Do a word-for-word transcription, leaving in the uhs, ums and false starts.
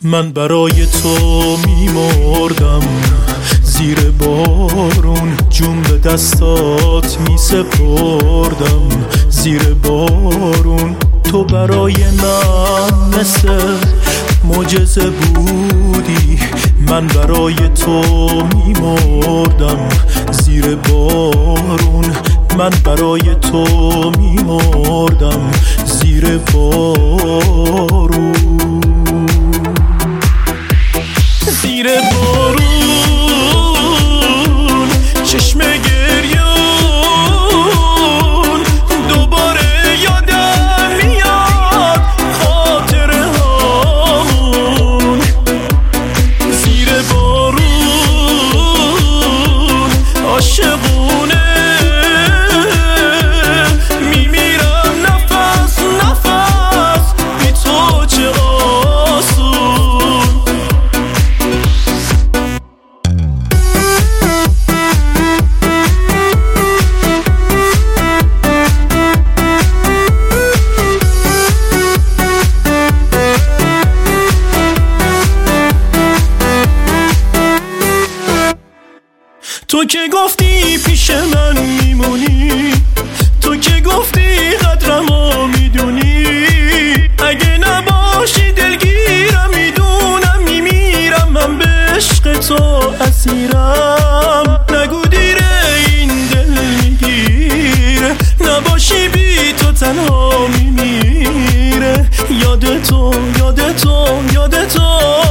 من برای تو میمردم زیر بارون، جون به دستات میسپردم زیر بارون. تو برای من مثل معجزه بودی، من برای تو میمردم زیر بارون. من برای تو میمردم زیر بارون، زیر بارون. چشم گریون دوباره یادم میاد، خاطره هامون زیر بارون. عاشقونه میمیرم نفس نفس بی تو، چه آسون. تو که گفتی پیش من میمونی، تو که گفتی قدرمو میدونی. اگه نباشی دلگیرم، میدونم میمیرم من به عشق تو اسیرم. نگو دیره این دل میگیره، نباشی بی تو تنها میمیره. یاد تو یاد تو یاد تو